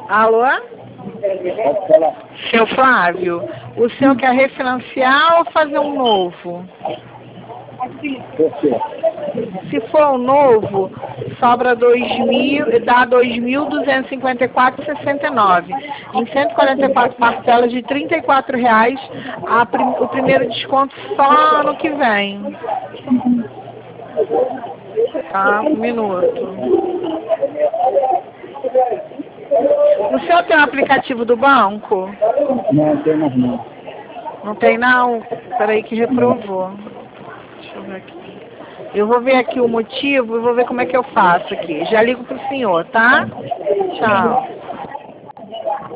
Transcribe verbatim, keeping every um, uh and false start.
Alô? Pode falar. Seu Flávio, o senhor quer refinanciar ou fazer um novo? Por quê? Se for um novo, sobra dois mil, dá dois mil duzentos e cinquenta e quatro reais e sessenta e nove centavos. Em cento e quarenta e quatro parcelas de trinta e quatro reais, a prim, o primeiro desconto só ano que vem. Tá, um minuto. O senhor tem um aplicativo do banco? Não, tem mais não. Não tem não? Peraí que reprovou. Deixa eu ver aqui. Eu vou ver aqui o motivo e vou ver como é que eu faço aqui. Já ligo pro senhor, tá? Tchau.